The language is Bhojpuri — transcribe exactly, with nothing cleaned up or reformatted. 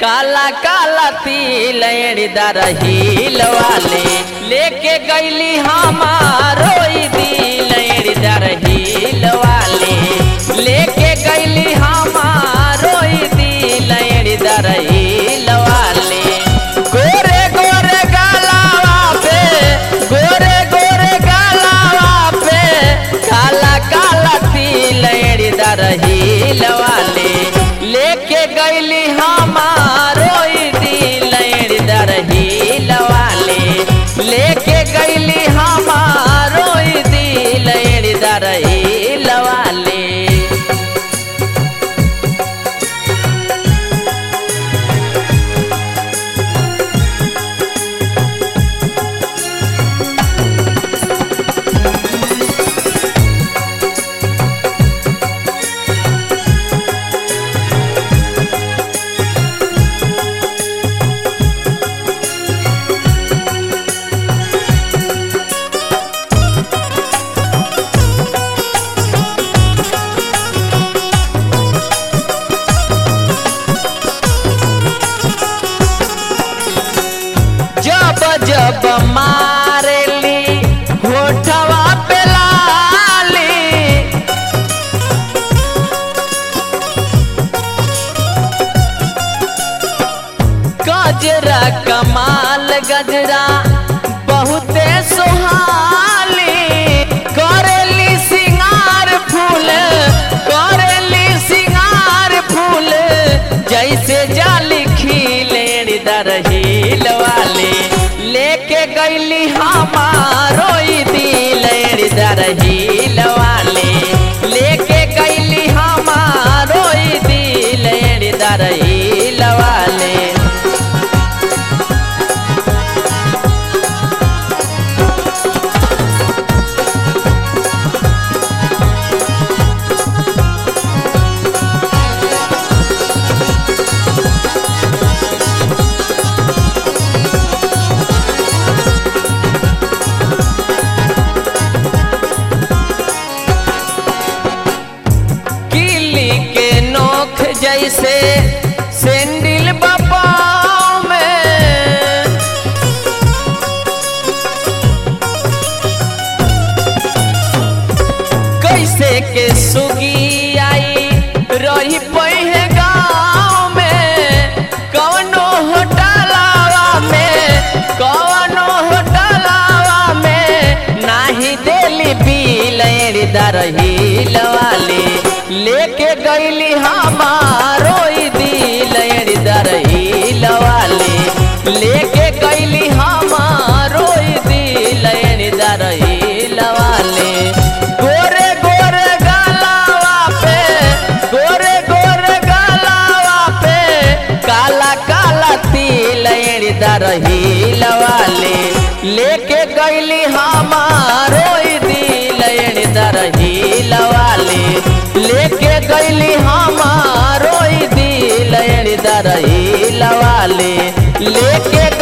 काला काला तिल एड़ीदार हिल वाले लेके गईली हमारो दिल एड़ीदार हिल वाले लेके गईली हमारो दिल एड़ीदार हिल वाले गोरे गोरे गलावा पे गोरे गोरे गलावा पे काला काला तिल एड़ीदार हिल वाले लेके गईली हमारो दिल एड़ीदार हिल वाले लेके गईली हमारो दिल एड़ीदार हिल वाले। जब जब मारेली होठवा पे लाली गजरा कमाल गजरा बहुते सुहाली करेली सिंगार फूल करेली सिंगार फूल जैसे जाली खिले एड़ीदार हिल वाले लेके गईली हमारो दिल एड़ीदार हिल वाले लेके गईली हमारो दिल एड़ीदार हिल वाले। जैसे सैंडल बापाओ में कैसे के सुगी आई रही पहे गाँव में कौनो होटलावा में कौनो होटलावा में नाही देली बिल एड़ीदार हिल वाले लेके गईली हमारो दिल एड़ीदार हिल वाले लेके गईली हमारो दिल एड़ीदार हिल वाले गोरे गोरे गलावा पे गोरे गोरे गलावा पे काला काला तिल एड़ीदार हिल वाले लेके गईली हमारो दिल एड़ीदार हिल वाले लेके गईली हमारो दिल एड़ीदार हिल वाले लेके